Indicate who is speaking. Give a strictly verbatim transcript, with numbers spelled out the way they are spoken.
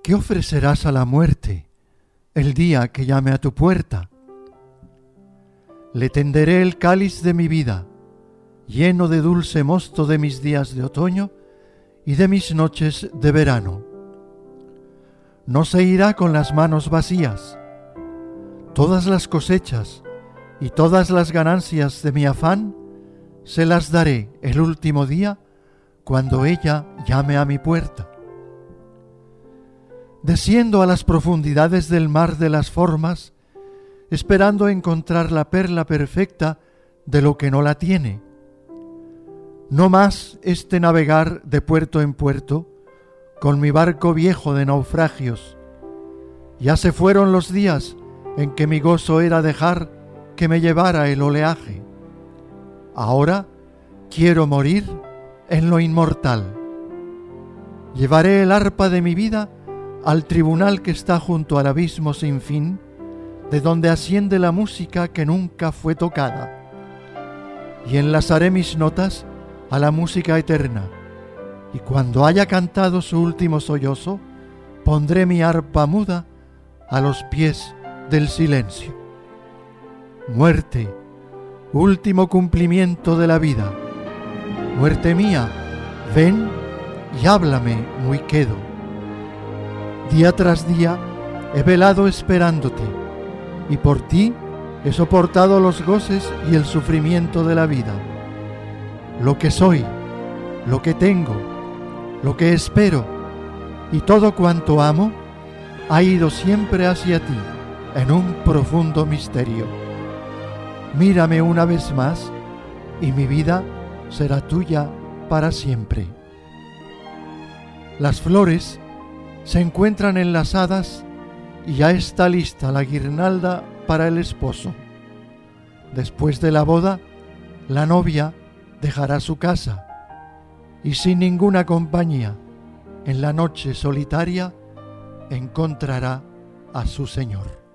Speaker 1: ¿Qué ofrecerás a la muerte el día que llame a tu puerta? Le tenderé el cáliz de mi vida, lleno de dulce mosto de mis días de otoño y de mis noches de verano. No se irá con las manos vacías. Todas las cosechas y todas las ganancias de mi afán se las daré el último día cuando ella llame a mi puerta. Desciendo a las profundidades del mar de las formas, esperando encontrar la perla perfecta de lo que no la tiene. No más este navegar de puerto en puerto, con mi barco viejo de naufragios. Ya se fueron los días en que mi gozo era dejar que me llevara el oleaje. Ahora quiero morir en lo inmortal. Llevaré el arpa de mi vida al tribunal que está junto al abismo sin fin, de donde asciende la música que nunca fue tocada. Y enlazaré mis notas a la música eterna, y cuando haya cantado su último sollozo, pondré mi arpa muda a los pies del silencio. Muerte, último cumplimiento de la vida. Muerte mía, ven y háblame muy quedo. Día tras día he velado esperándote, y por ti he soportado los goces y el sufrimiento de la vida. Lo que soy, lo que tengo, lo que espero y todo cuanto amo ha ido siempre hacia ti en un profundo misterio. Mírame una vez más y mi vida será tuya para siempre. Las flores se encuentran enlazadas y ya está lista la guirnalda para el esposo. Después de la boda, la novia dejará su casa y sin ninguna compañía, en la noche solitaria, encontrará a su Señor.